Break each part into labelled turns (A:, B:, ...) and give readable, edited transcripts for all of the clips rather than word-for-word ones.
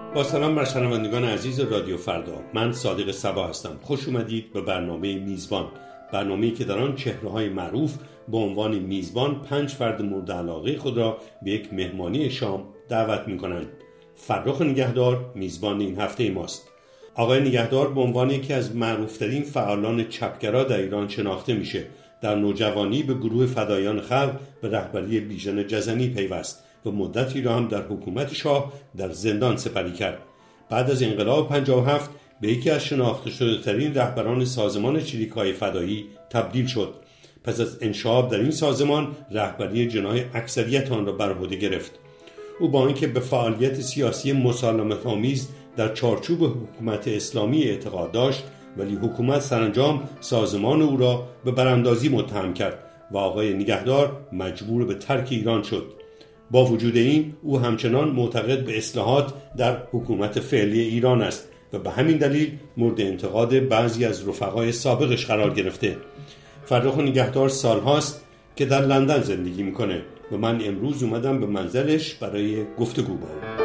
A: با سلام بر شنوندگان عزیز رادیو فردا، من صادق صبا هستم. خوش اومدید به برنامه میزبان، برنامه‌ای که در آن چهره‌های معروف به عنوان میزبان 5 فرد مورد علاقه خود را به یک مهمانی شام دعوت می‌کنند. فرخ نگهدار میزبان این هفته ماست. آقای نگهدار به عنوان یکی از معروف‌ترین فعالان چپگرا در ایران شناخته میشه. در نوجوانی به گروه فدایان خلق به رهبری بیژن جزنی پیوست و مدتی را هم در حکومت شاه در زندان سپری کرد. بعد از انقلاب 57 به یکی از شناخته شده ترین رهبران سازمان چریک‌های فدایی تبدیل شد. پس از انشعاب در این سازمان رهبری جناح اکثریت آن را بر عهده گرفت. او با اینکه به فعالیت سیاسی مسالمت‌آمیز در چارچوب حکومت اسلامی اعتقاد داشت، ولی حکومت سرانجام سازمان او را به براندازی متهم کرد و آقای نگهدار مجبور به ترک ایران شد. با وجود این او همچنان معتقد به اصلاحات در حکومت فعلی ایران است و به همین دلیل مورد انتقاد بعضی از رفقای سابقش قرار گرفته. فرخ نگهدار سالهاست که در لندن زندگی میکنه و من امروز اومدم به منزلش برای گفتگو با او.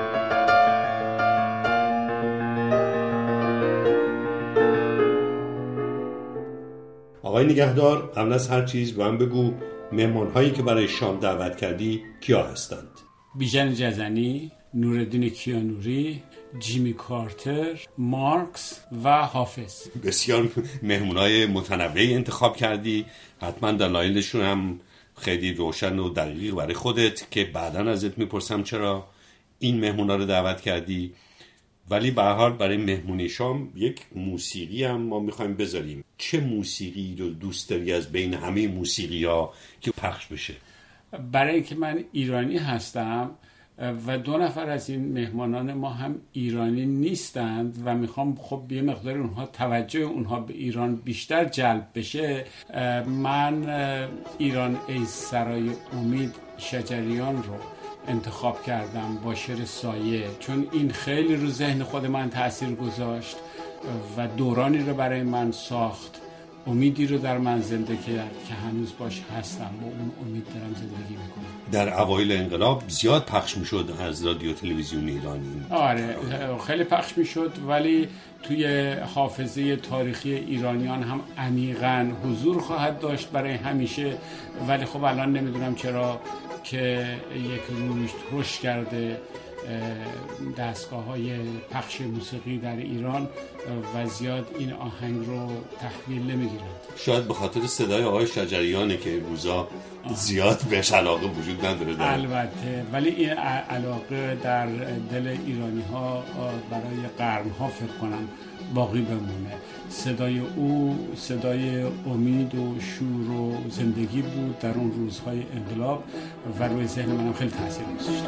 A: آقای نگهدار، قبل از هر چیز به من بگو مهمان‌هایی که برای شام دعوت کردی کیا هستند؟
B: بیژن جزنی، نورالدین کیانوری، جیمی کارتر، مارکس و حافظ.
A: بسیار مهمونای متنوعی انتخاب کردی. حتما دلایلشون هم خیلی روشن و دقیق برای خودت که بعداً ازت میپرسم چرا این مهمونا رو دعوت کردی. ولی به هر حال برای مهمونی شام یک موسیقی هم ما میخوایم بذاریم. چه موسیقی رو دوست داری از بین همه موسیقی‌ها که پخش بشه؟
B: برای اینکه من ایرانی هستم و 2 نفر از این مهمانان ما هم ایرانی نیستند و میخوام خب یه مقدار اونها توجه اونها به ایران بیشتر جلب بشه، من ایران ای سرای امید شجریان رو انتخاب کردم با شعر سایه، چون این خیلی رو ذهن خود من تأثیر گذاشت و دورانی رو برای من ساخت، امیدی رو در من زنده کرد که هنوز باش هستم، با اون امید دارم زندگی میکنم.
A: در اوایل انقلاب زیاد پخش میشد از رادیو تلویزیون ایرانی.
B: آره خیلی پخش میشد، ولی توی حافظه تاریخی ایرانیان هم عمیقاً حضور خواهد داشت برای همیشه. ولی خب الان نمیدونم چرا که یک رشد کرده دستگاه‌های پخش موسیقی در ایران و زیاد این آهنگ رو تحویل نمیگیرند.
A: شاید به خاطر صدای آقای شجریانه که روزا زیاد بهش علاقه وجود نداره.
B: البته، ولی این علاقه در دل ایرانی‌ها برای قرن‌ها فکر کنم باقی بمونه. صدای او صدای امید و شور و زندگی بود در اون روزهای انقلاب و روی ذهن منم خیلی تاثیر گذاشت.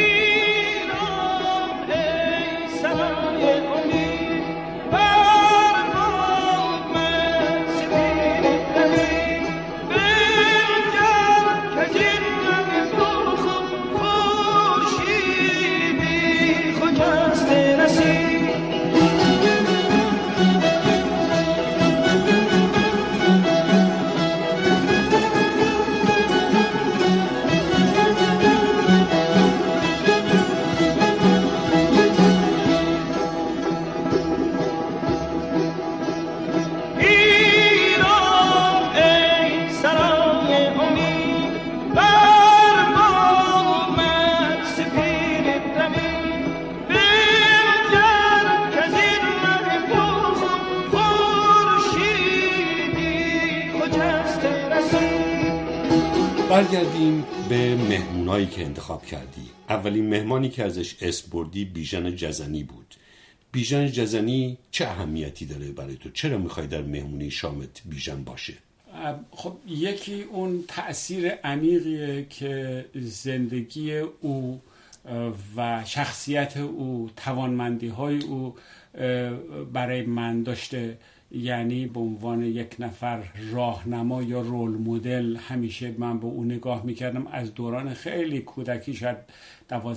B: ایران ای سرای امید
A: برگردیم به مهمونایی که انتخاب کردی. اولین مهمانی که ازش اسم بردی بیژن جزنی بود. بیژن جزنی چه اهمیتی داره برای تو؟ چرا میخوای در مهمونی شامت بیژن باشه؟
B: خب یکی اون تأثیر عمیقیه که زندگی او و شخصیت او، توانمندی‌های او برای من داشته. یعنی به عنوان یک نفر راهنما یا رول مدل همیشه من به اون نگاه میکردم. از دوران خیلی کودکی، شاید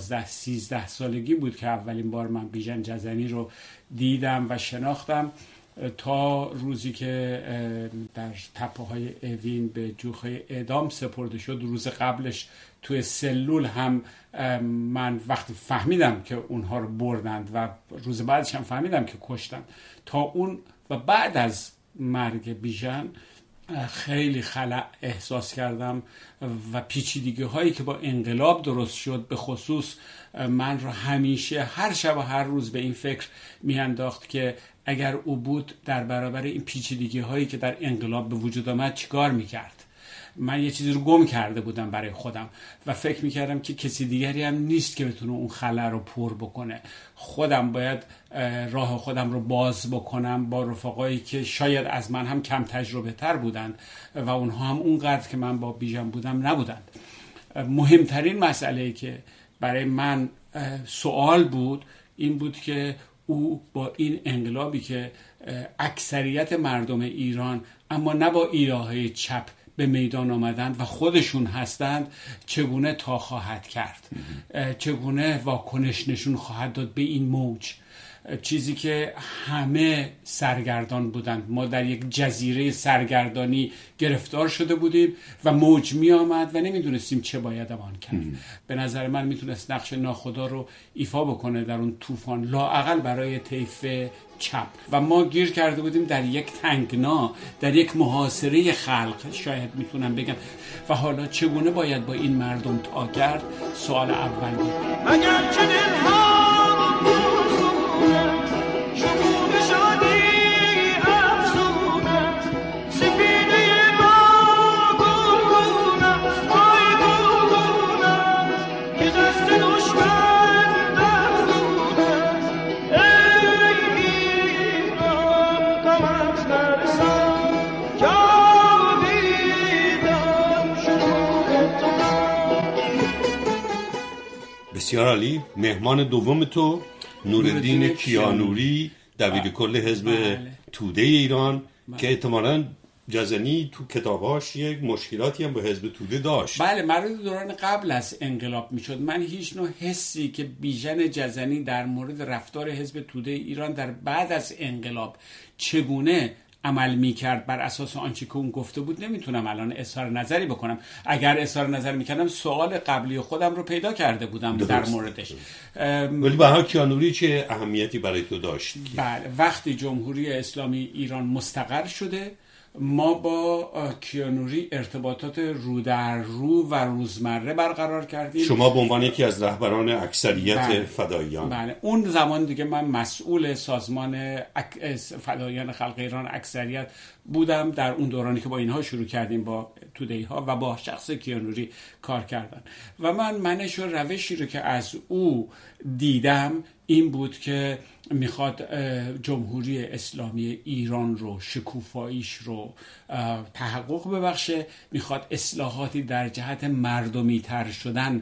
B: 12-13 سالگی بود که اولین بار من بیژن جزنی رو دیدم و شناختم تا روزی که در تپه‌های اوین به جوخه اعدام سپرده شد. روز قبلش توی سلول هم من وقتی فهمیدم که اونها رو بردند و روز بعدش هم فهمیدم که کشتن، تا اون و بعد از مرگ بیژن خیلی خلأ احساس کردم و پیچیدگی هایی که با انقلاب درست شد به خصوص من رو همیشه هر شب و هر روز به این فکر میانداخت که اگر او بود در برابر این پیچیدگی هایی که در انقلاب به وجود آمد چیکار میکرد. من یه چیزی رو گم کرده بودم برای خودم و فکر میکردم که کسی دیگری هم نیست که بتونه اون خلا رو پر بکنه. خودم باید راه خودم رو باز بکنم با رفقایی که شاید از من هم کم تجربه تر بودند و اونها هم اونقدر که من با بیژن بودم نبودند. مهمترین مسئله که برای من سوال بود این بود که او با این انقلابی که اکثریت مردم ایران اما نه با ایده‌های چپ به میدان آمدند و خودشون هستند چگونه تا خواهد کرد، چگونه واکنش نشون خواهد داد به این موج، چیزی که همه سرگردان بودند. ما در یک جزیره سرگردانی گرفتار شده بودیم و موج می آمد و نمیدونستیم چه باید امان کرد. به نظر من میتونست نقش ناخدا رو ایفا بکنه در اون طوفان، لااقل برای طیف چپ، و ما گیر کرده بودیم در یک تنگنا، در یک محاصره خلق شاید میتونم بگم. و حالا چگونه باید با این مردم تا کرد؟ سوال اول بود.
C: مگر که دلها
A: بسیار عالی. مهمان دوم تو نورالدین کیانوری، دبیر کل حزب توده ایران، که احتمالاً جزنی تو کتاباش یک مشکلاتی هم با حزب توده داشت.
B: بله، مربوط دوران قبل از انقلاب میشد. من هیچ نوع حسی که بیژن جزنی در مورد رفتار حزب توده ایران در بعد از انقلاب چگونه عمل میکرد بر اساس آنچه که اون گفته بود نمیتونم الان اظهار نظری بکنم. اگر اظهار نظر میکردم سوال قبلی خودم رو پیدا کرده بودم در موردش.
A: ولی به هر کیانوری چه اهمیتی برای تو داشت؟
B: بله، وقتی جمهوری اسلامی ایران مستقر شده ما با کیانوری ارتباطات رو در رو و روزمره برقرار کردیم.
A: شما به عنوان یکی از رهبران اکثریت فداییان.
B: بله، اون زمان دیگه من مسئول سازمان فداییان خلق ایران اکثریت بودم در اون دورانی که با اینها شروع کردیم، با توده‌ای ها و با شخص کیانوری کار کردن. و من منش و روشی رو که از او دیدم این بود که میخواد جمهوری اسلامی ایران رو، شکوفاییش رو تحقق ببخشه، میخواد اصلاحاتی در جهت مردمی تر شدن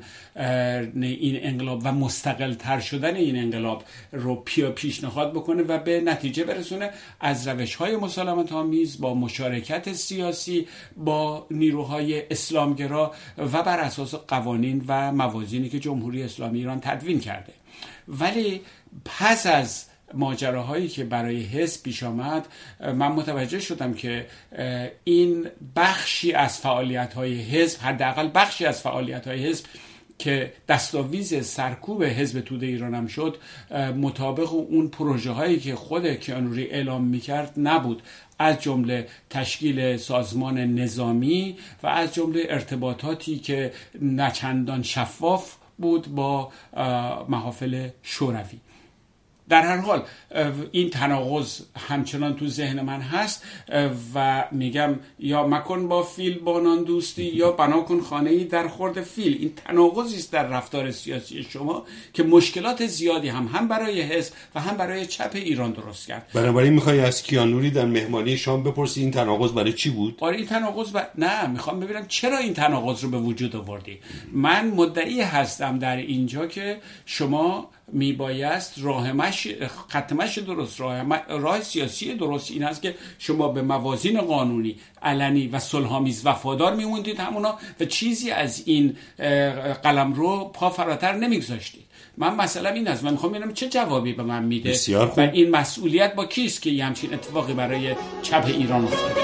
B: این انقلاب و مستقل تر شدن این انقلاب رو پیشنهاد بکنه و به نتیجه برسونه از روش‌های مسالمت آمیز با مشارکت سیاسی با نیروهای اسلامگرا و بر اساس قوانین و موازینی که جمهوری اسلامی ایران تدوین کرده. ولی پس از ماجراهایی که برای حزب پیش آمد من متوجه شدم که این بخشی از فعالیت‌های حزب، حداقل بخشی از فعالیت‌های حزب که دستاویز سرکوب حزب توده ایران هم شد، مطابق اون پروژه هایی که خود کیانوری اعلام میکرد نبود، از جمله تشکیل سازمان نظامی و از جمله ارتباطاتی که نچندان شفاف بود با محافل شوروی. در هر حال این تناقض همچنان تو ذهن من هست و میگم یا مکن با فیل بانان دوستی یا بنا کن خانه‌ای در خورد فیل. این تناقضی است در رفتار سیاسی شما که مشکلات زیادی هم برای حزب و هم برای چپ ایران درست کرد.
A: بنابراین میخوای از کیانوری در مهمانی شام بپرسی این تناقض برای چی بود؟
B: آره، این تناقض نه، میخوام ببینم چرا این تناقض رو به وجود آوردی. من مدعی هستم در اینجا که شما میبایست خط مشی درست، راه سیاسی درست این است که شما به موازین قانونی علنی و صلح‌آمیز وفادار میموندید همونا و چیزی از این قلمرو پا فراتر نمیگذاشتید. من مثلا این است، من میخوام ببینم چه جوابی به من میده و این مسئولیت با کیست که همچین اتفاقی برای چپ ایران افتاده.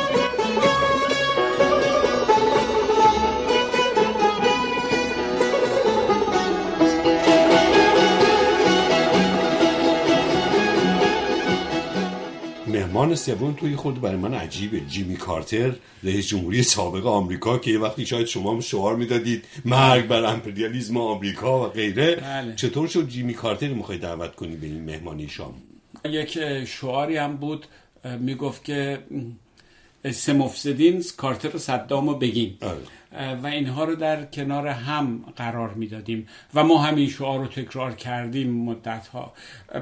A: مهمان سوم توی خود برای من عجیبه، جیمی کارتر، رئیس جمهوری سابق آمریکا که یه وقتی شاید شما هم شعار میدادید مرگ بر امپریالیسم آمریکا و غیره.
B: بله.
A: چطور شد جیمی کارتر میخوای دعوت کنی به این مهمانی شام؟
B: یک شعاری هم بود میگفت که سه مفسدین، کارتر و صدام و بگین و اینها رو در کنار هم قرار میدادیم و ما همین شعار رو تکرار کردیم مدتها.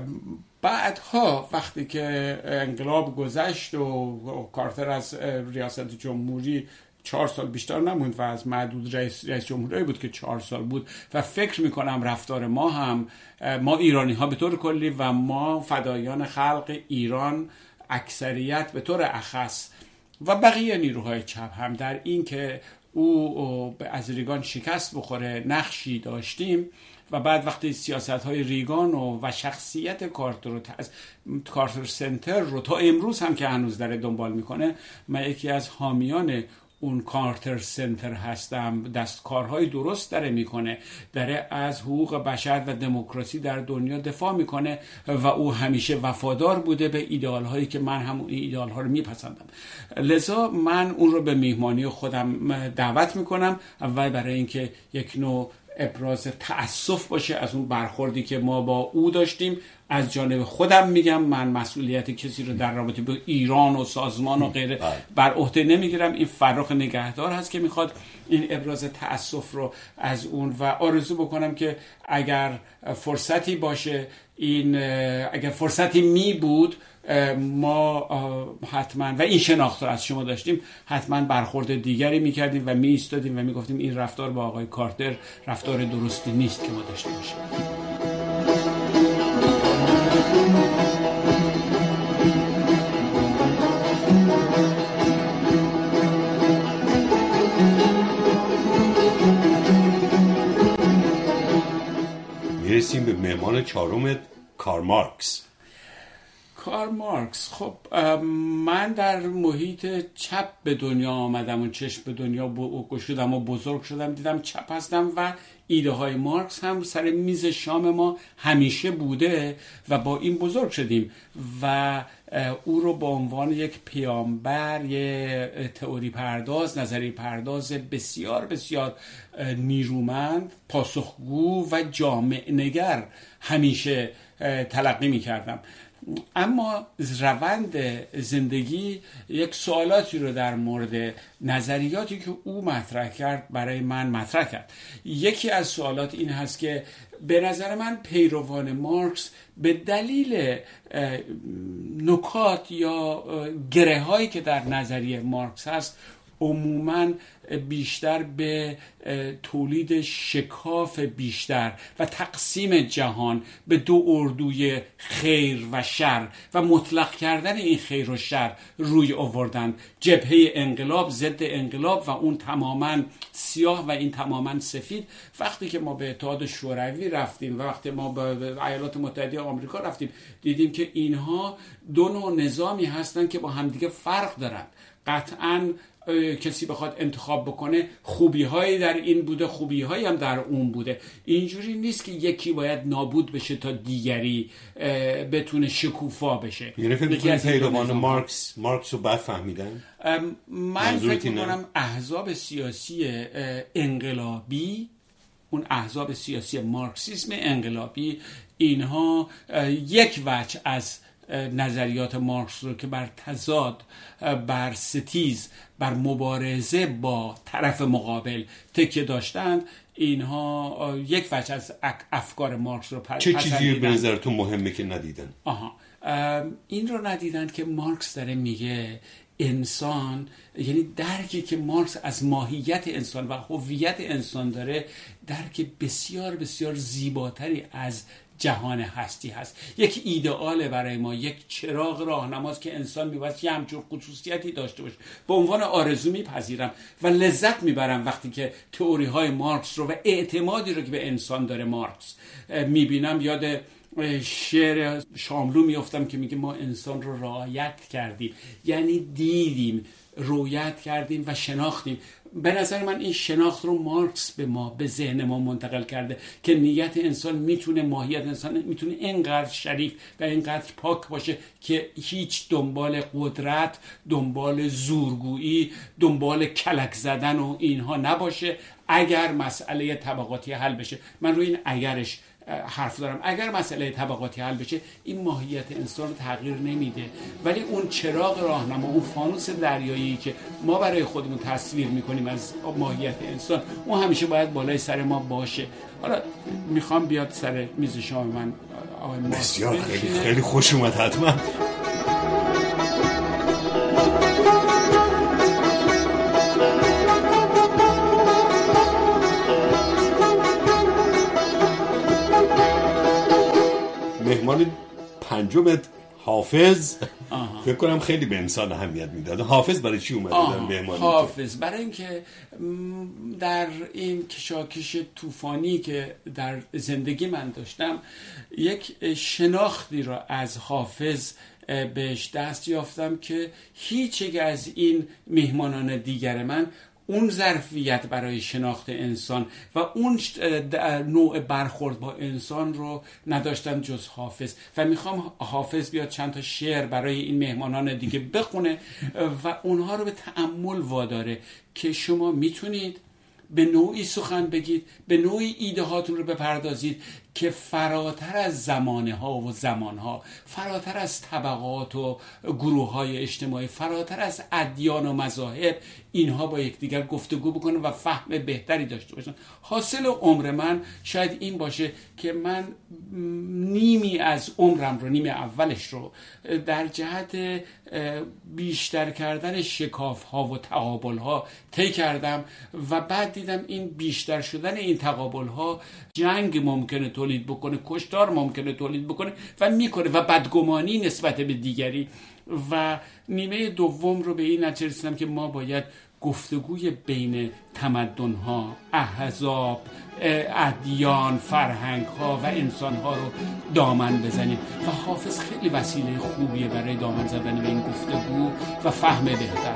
B: بعدها وقتی که انقلاب گذشت و کارتر از ریاست جمهوری 4 سال بیشتر نموند و از معدود رئیس جمهوری بود که 4 سال بود و فکر میکنم رفتار ما هم، ما ایرانی ها به طور کلی و ما فدایان خلق ایران اکثریت به طور اخص و بقیه نیروهای چپ هم در این که او از ریگان شکست بخوره نقشی داشتیم و بعد وقتی سیاست‌های ریگان و شخصیت کارتر سنتر رو تا امروز هم که هنوز داره دنبال میکنه، من یکی از حامیان اون کارتر سنتر هستم. دستکارهای درست داره میکنه، داره از حقوق بشر و دموکراسی در دنیا دفاع میکنه و او همیشه وفادار بوده به ایدئال‌هایی که من هم این ایدئال‌ها رو میپسندم. لذا من اون رو به میهمانی خودم دعوت میکنم، اول برای اینکه یک نوع ابراز تأسف باشه از اون برخوردی که ما با او داشتیم. از جانب خودم میگم من مسئولیت کسی رو در رابطه با ایران و سازمان و غیره بر عهده نمیگیرم. این فرخ نگهدار هست که میخواد این ابراز تأسف رو از اون و آرزو بکنم که اگر فرصتی باشه، اگر فرصتی می بود ما حتما و این شناخت رو از شما داشتیم حتما برخورد دیگری میکردیم و می ایستادیم و میگفتیم این رفتار با آقای کارتر رفتار درستی نیست که ما داشته باشیم.
A: میرسیم به مهمان چهارمت، کارل مارکس.
B: کارل مارکس، خب من در محیط چپ به دنیا آمدم و چشم به دنیا گشودم و بزرگ شدم، دیدم چپ هستم و ایده های مارکس هم سر میز شام ما همیشه بوده و با این بزرگ شدیم و او رو به عنوان یک پیامبر، یک تئوری پرداز، نظری پرداز بسیار بسیار نیرومند، پاسخگو و جامع نگر همیشه تلقی می کردم. اما روند زندگی یک سوالاتی رو در مورد نظریاتی که او مطرح کرد برای من مطرح کرد. یکی از سوالات این هست که به نظر من پیروان مارکس به دلیل نکات یا گره هایی که در نظریه مارکس هست عموماً بیشتر به تولید شکاف بیشتر و تقسیم جهان به دو اردوی خیر و شر و مطلق کردن این خیر و شر روی آوردند. جبهه انقلاب ضد انقلاب و اون تماماً سیاه و این تماماً سفید. وقتی که ما به اتحاد شوروی رفتیم و وقتی ما به ایالات متحده آمریکا رفتیم دیدیم که اینها دو نوع نظامی هستند که با همدیگه فرق دارند. قطعاً کسی بخواد انتخاب بکنه خوبی هایی در این بوده، خوبی هایی هم در اون بوده. اینجوری نیست که یکی باید نابود بشه تا دیگری بتونه شکوفا بشه.
A: یعنی فکر می‌کنی پیروان مارکس رو بد فهمیدن؟
B: من فکر می‌کنم احزاب سیاسی انقلابی، اون احزاب سیاسی مارکسیسم انقلابی، اینها یک وجه از نظریات مارکس رو که بر تضاد، بر ستیز، بر مبارزه با طرف مقابل تکیه داشتند، اینها یک وجه از افکار مارکس رو
A: چه چیزی به نظرتون مهمه که ندیدن؟
B: این رو ندیدن که مارکس داره میگه انسان، یعنی درکی که مارکس از ماهیت انسان و هویت انسان داره، درک بسیار بسیار زیباتری از جهان هستی هست. یک ایدئال برای ما، یک چراغ راهنماست که انسان میباید یه همچون خصوصیتی داشته باشه. به عنوان آرزو میپذیرم و لذت میبرم وقتی که تئوری های مارکس رو و اعتمادی رو که به انسان داره مارکس میبینم. یاد شعر شاملو میافتم که میگه ما انسان رو رعایت کردیم، یعنی دیدیم، رؤیت کردیم و شناختیم. به نظر من این شناخت رو مارکس به ما، به ذهن ما منتقل کرده که نیت انسان میتونه، ماهیت انسان میتونه اینقدر شریف و اینقدر پاک باشه که هیچ دنبال قدرت، دنبال زورگویی، دنبال کلک زدن و اینها نباشه اگر مسئله طبقاتی حل بشه. من روی این اگرش حرف دارم. اگر مسئله طبقاتی حل بشه این ماهیت انسان رو تغییر نمیده، ولی اون چراغ راهنما، اون فانوس دریایی که ما برای خودمون تصویر میکنیم از ماهیت انسان، اون همیشه باید بالای سر ما باشه. حالا میخوام بیاد سر میز شام من آقای مارکس.
A: بسیار خیلی خوش اومد. حتما مهمان پنجم حافظ، فکر کنم خیلی به انسان اهمیت میداد. حافظ برای چی اومده در مهمانی؟
B: حافظ برای اینکه در این کشاکش طوفانی که در زندگی من داشتم یک شناختی را از حافظ بهش دست یافتم که هیچ یک از این میهمانان دیگر من اون ظرفیت برای شناخت انسان و اون نوع برخورد با انسان رو نداشتن جز حافظ. و میخوام حافظ بیاد چند تا شعر برای این مهمانان دیگه بخونه و اونها رو به تأمل واداره که شما میتونید به نوعی سخن بگید، به نوعی ایده هاتون رو بپردازید که فراتر از زمانه ها و زمان ها، فراتر از طبقات و گروه های اجتماعی، فراتر از ادیان و مذاهب، اینها با یکدیگر گفتگو بکنن و فهم بهتری داشته باشن. حاصل عمر من شاید این باشه که من نیمی از عمرم رو، نیمی اولش رو در جهت بیشتر کردن شکاف ها و تقابل ها طی کردم و بعد دیدم این بیشتر شدن این تقابل ها جنگ ممکنه تولید بکنه، کشتار ممکنه تولید بکنه و میکنه و بدگمانی نسبت به دیگری. و نیمه دوم رو به این نتیجه رسیدم که ما باید گفتگوی بین تمدن‌ها، احزاب، ادیان، فرهنگ‌ها و انسان‌ها رو دامن بزنیم و حافظ خیلی وسیله خوبیه برای دامن زدن به این گفتگو و فهم بهتر.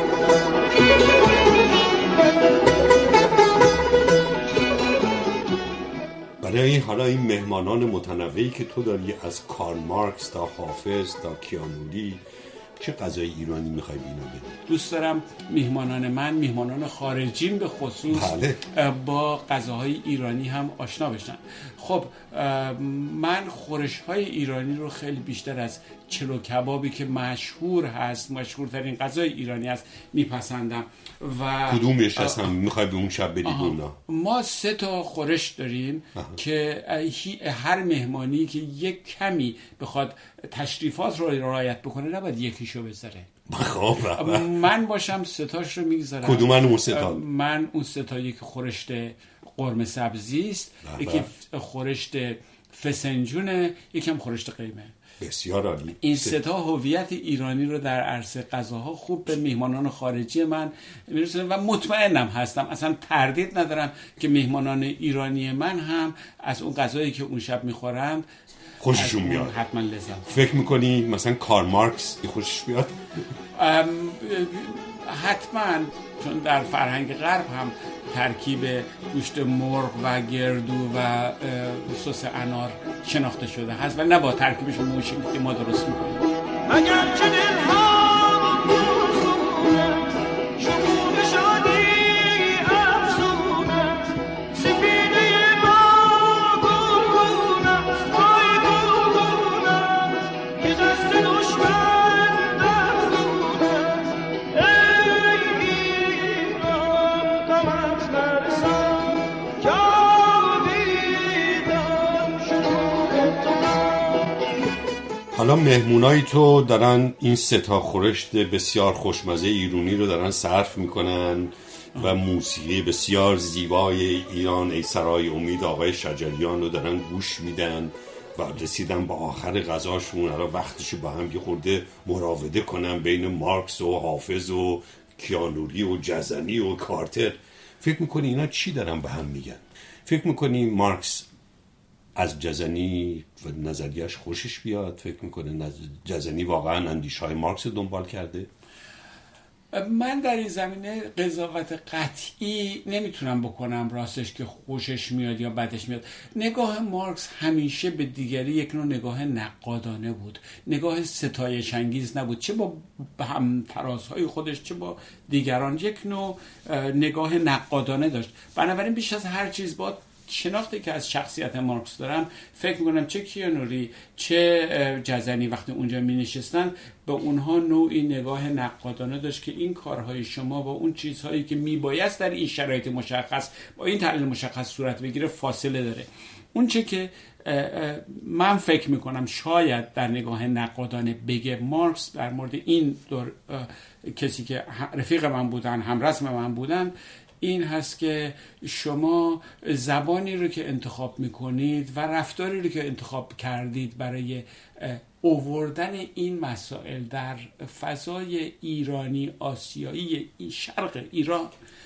A: برای حالا این مهمانان متنوعی که تو داری، از کارل مارکس تا حافظ تا کیانوری، چه غذای ایرانی میخوای بینا بدی؟
B: دوست دارم میهمانان من، میهمانان خارجیم به خصوص، با غذاهای ایرانی هم آشنا بشن. خب من خورش‌های ایرانی رو خیلی بیشتر از چلو کبابی که مشهور هست، مشهورترین غذای ایرانی هست، میپسندم. و
A: کدومش اصلا میخوای به اون شب بدی اونا؟
B: ما 3 تا خورش داریم که هر مهمانی که یک کمی بخواد تشریفات رو رعایت بکنه نباید یکیشو بذاره. من باشم 3 تاش رو میگذارم.
A: کدوم اون 3 تا؟
B: من اون 3 تا، یک خورشت قرمه سبزی است، یکی خورشت فسنجونه، یکم خورشت قیمه.
A: بسیار عالی.
B: این 3 تا هویت ایرانی رو در عرصه غذاها خوب به میهمانان خارجی من میرسونه و مطمئنم هستم، اصلا تردید ندارم که میهمانان ایرانی من هم از اون غذایی که اون شب میخورند
A: خوششون میاد.
B: حتما لذت.
A: فکر میکنی مثلا کارل مارکس خوشش بیاد؟
B: حتما، چون در فرهنگ غرب هم ترکیب گوشت مرغ و گردو و سس انار شناخته شده هست و نه با ترکیبش موشی که ما درست میکنیم.
C: اگر که دلها بزرگت شکوه شادی افزونت سفینه ما گلگونت آی گلگونت که دست دشمن نفزونت ای ایران غمت نرسان جاویدان شکوه تو.
A: حالا مهمونای تو دارن این سه تا خورشت بسیار خوشمزه ایرانی رو دارن صرف میکنن و موسیقی بسیار زیبای ایران ای سرای امید آقای شجریان رو دارن گوش میدن و رسیدن با آخر غذاشون. حالا وقتشو با هم یه خورده مراوده کنن بین مارکس و حافظ و کیانوری و جزنی و کارتر. فکر میکنی اینا چی دارن به هم میگن؟ فکر میکنی مارکس از جزنی و نظریش خوشش بیاد؟ فکر میکنه جزنی واقعا اندیشه‌های مارکس دنبال کرده؟
B: من در این زمینه قضاوت قطعی نمیتونم بکنم راستش که خوشش میاد یا بدش میاد. نگاه مارکس همیشه به دیگری یک نوع نگاه نقادانه بود، نگاه ستایش انگیز نبود، چه با هم ترازهای خودش چه با دیگران یک نوع نگاه نقادانه داشت. بنابراین بیش از هر چیز با شناختی که از شخصیت مارکس دارم فکر میکنم چه کیانوری چه جزنی وقتی اونجا می نشستن به اونها نوعی نگاه نقادانه داشت که این کارهای شما با اون چیزهایی که میبایست در این شرایط مشخص با این تحلیل مشخص صورت بگیره فاصله داره. اون چه که من فکر میکنم شاید در نگاه نقادانه بگه مارکس در مورد این دور کسی که رفیق من بودن همرسم من بودن این هست که شما زبانی رو که انتخاب میکنید و رفتاری رو که انتخاب کردید برای آوردن این مسائل در فضای ایرانی آسیایی شرق ایران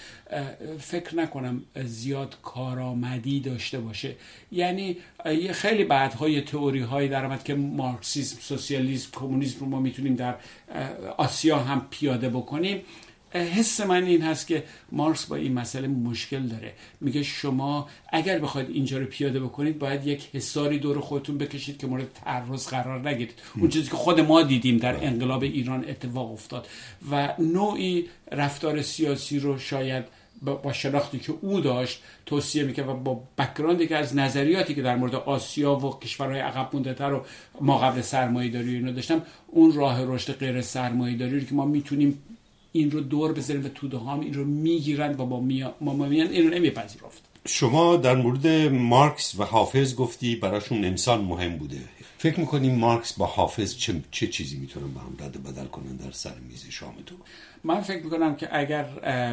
B: فکر نکنم زیاد کارآمدی داشته باشه. یعنی خیلی بعدها یه تئوری هایی در آمد که مارکسیسم، سوسیالیسم، کمونیسم رو ما میتونیم در آسیا هم پیاده بکنیم. حس من این هست که مارکس با این مسئله مشکل داره. میگه شما اگر بخواید اینجا رو پیاده بکنید باید یک حصاری دور خودتون بکشید که مورد تعرض قرار نگیرید. اون چیزی که خود ما دیدیم در انقلاب ایران اتفاق افتاد و نوعی رفتار سیاسی رو شاید با شناختی که او داشت توصیه میکنه و با بک‌گراندی که از نظریاتی که در مورد آسیا و کشورهای عقب مانده‌تر و ما قبل سرمایه‌داری اینو داشتم، اون راه رشد غیر سرمایه‌داری رو که ما میتونیم این رو دور بذاریم و توده هم این رو میگیرن و با ما میان این رو نمیپذیرفت.
A: شما در مورد مارکس و حافظ گفتی براشون انسان مهم بوده. فکر میکنی مارکس با حافظ چه چیزی میتونن با هم رد و بدل کنن در سر میز شام تو؟
B: من فکر میکنم که اگر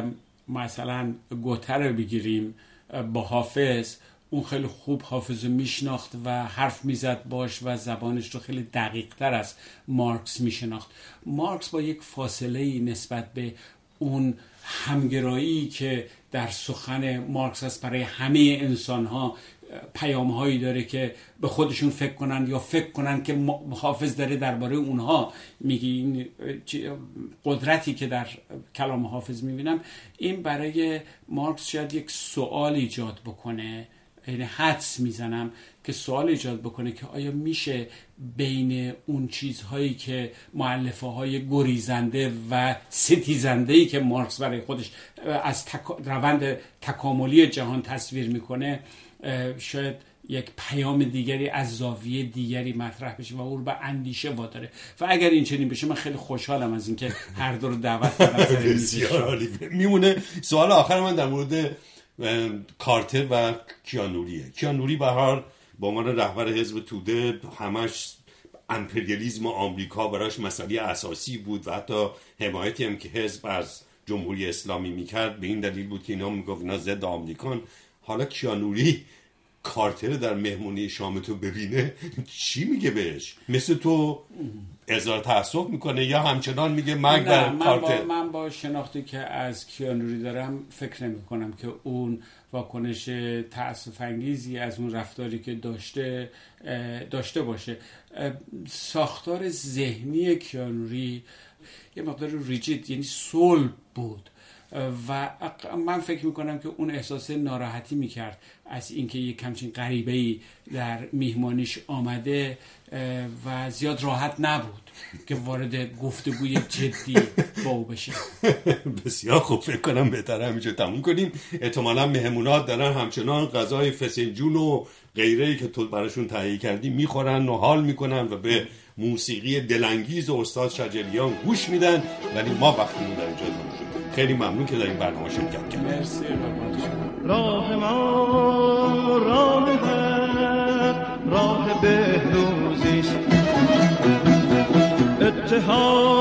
B: مثلا گوته رو بگیریم با حافظ، اون خیلی خوب حافظ رو میشناخت و حرف میزد باش و زبانش رو خیلی دقیق تر از مارکس میشناخت. مارکس با یک فاصله نسبت به اون همگرایی که در سخن مارکس هست برای همه انسان ها پیام هایی داره که به خودشون فکر کنن یا فکر کنن که حافظ داره درباره اونها میگه. این قدرتی که در کلام حافظ میبینم این برای مارکس شاید یک سوال ایجاد بکنه، یعنی حدس میزنم که سوال ایجاد بکنه که آیا میشه بین اون چیزهایی که مؤلفه های گریزنده و ستیزنده‌ای که مارکس برای خودش از روند تکاملی جهان تصویر میکنه شاید یک پیام دیگری از زاویه دیگری مطرح بشه و او رو به اندیشه واداره. و اگر این چنین بشه من خیلی خوشحالم از اینکه هر دو رو دعوت کردم.
A: بسیار عالی. میمونه سوال آخر من در مورد کارتر و کیانوریه. کیانوری به هر حال با عنوان رهبر حزب توده همش امپریالیسم آمریکا براش مسئله اساسی بود و حتی حمایتی هم که حزب از جمهوری اسلامی میکرد به این دلیل بود که اینا میگفت اینا ضد آمریکان. حالا کیانوری کارتر در مهمونی شام تو ببینه چی میگه بهش؟ مثل تو اظهار تأسف میکنه یا همچنان میگه مرگ بر کارتر؟
B: من با شناختی که از کیانوری دارم فکر نمی کنم که اون واکنش تأسف انگیزی از اون رفتاری که داشته باشه. ساختار ذهنی کیانوری یه مقدار ریجید، یعنی صلب بود و من فکر میکنم که اون احساس ناراحتی میکرد از اینکه یک همچین غریبه‌ای در میهمانیش آمده و زیاد راحت نبود که وارد گفتگوی جدی با او بشه.
A: بسیار خوب، فکر کنم بهتره همینجا تموم کنیم. احتمالاً مهمونات دارن همچنان غذای فسنجون و غیره‌ای که تو براشون تهیه کردی میخورن و حال میکنن و به موسیقی دلانگیز و استاد شجریان گوش میدن، ولی ما وقتمون در اینجا تموم شد. خیلی ممنون که در این برنامه شرکت کردید.
B: مرسی.
C: راه ما راه بهروزی است. ها